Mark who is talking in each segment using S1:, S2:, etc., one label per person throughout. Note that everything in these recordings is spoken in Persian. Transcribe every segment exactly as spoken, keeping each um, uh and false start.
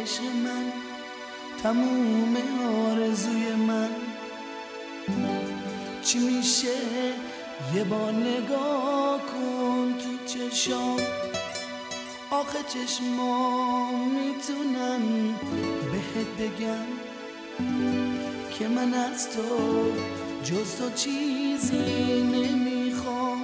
S1: عشق من، تموم آرزوی من. چی میشه یه بار نگاه کن تو چشام، آخه چشمام میتونن بهت بگن که من از تو جز تو چیزی نمیخوام.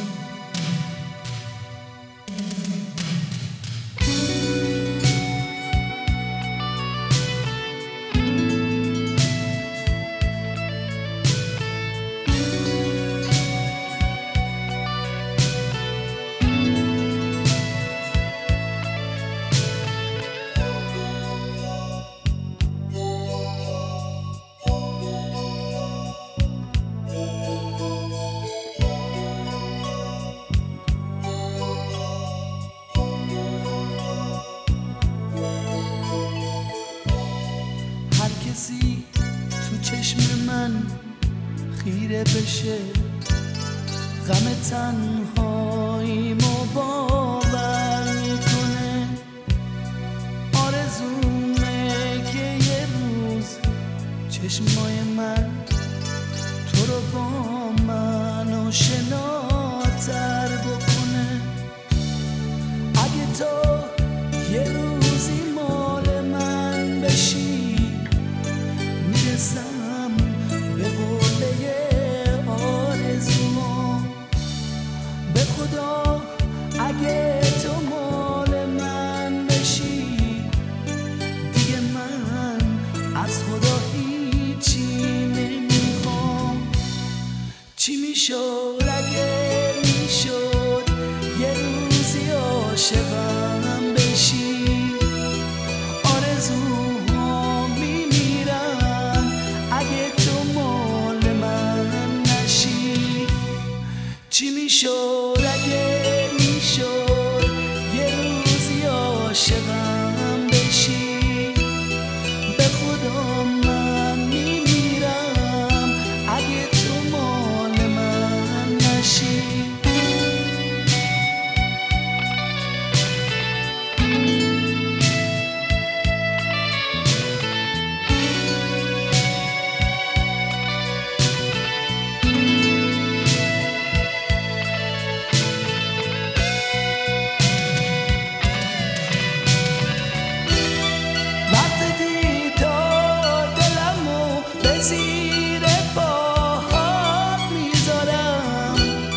S1: کسی تو چشم من خیره بشه، غم تنهاییمو باور میکنه. آرزومه که یه روز چشمای من تو رو با من آشناتر بکنه. اگه تو یه روزی مال من بشی، میرسم به قله آرزوام. به خدا اگه تو مال من بشی، دیگه من از خدا هیچی نمیخوام. چی میشد اگه میشد یه روزی عاشقم بشی؟ آرزوهام میمیرن اگه تو مال من نشی. چی میشد اگه میشد یه روزی عاشقم بشی؟ به خدا من میمیرم اگه تو مال من نشی. زیر پاهات میذارم،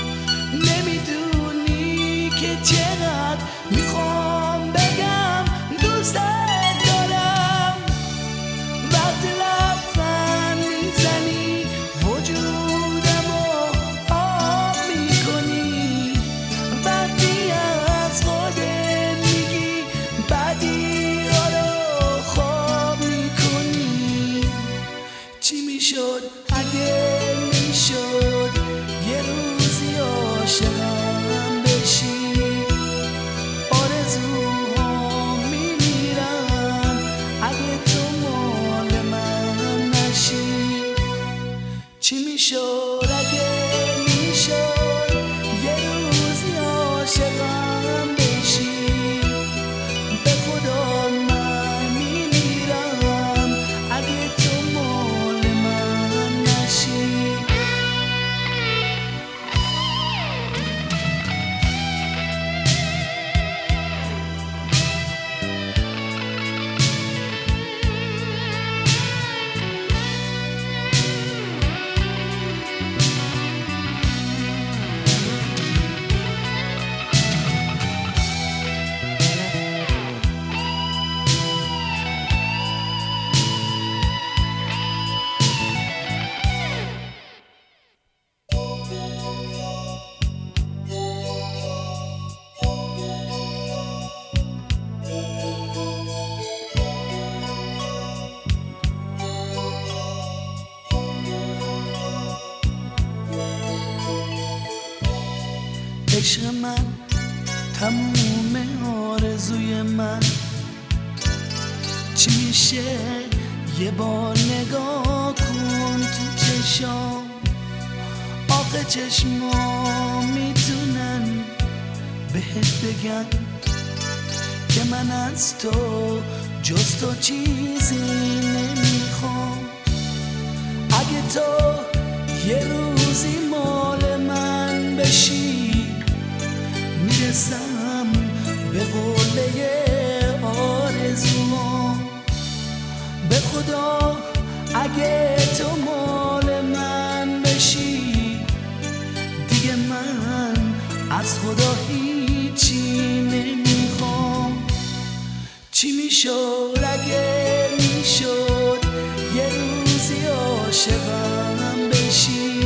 S1: نمیدونی که چقدر میخوام بگم دوستت دارم. وقتی لبخند میزنی وجودمو آب میکنی، وقتی از خودت میگی بدی ها رو خواب میکنی. چی میشد اگه میشد یه روزی عاشقم بشی؟ آرزوهام میمیرن اگه تو مال من نشی. چی میشد اگه میشد یه روزی عاشقم بشی؟ به خدا من میمیرم اگه تو مال من نشی. عشق من، تموم آرزوی من. چی میشه یه بار نگاه کن تو چشام، آخه چشمام میتونن بهت بگن که من از تو جز تو چیزی نمیخوام. اگه تو یه روزی مال من بشی میرسم به قله آرزوام. به خدا اگه تو مال من بشی دیگه من از خدا هیچی نمیخوام. چی میشد اگه میشد یه روزی عاشقم بشی؟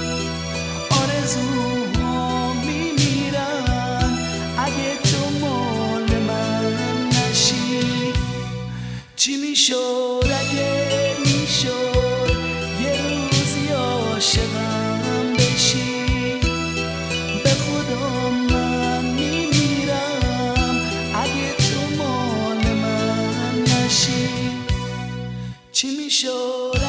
S1: آرزوها میمیرن اگه تو مال من نشی. چی میشد اگه میشد یه روزی عاشقم بشی؟ به خدا من میمیرم اگه تو مال من نشی. چی میشد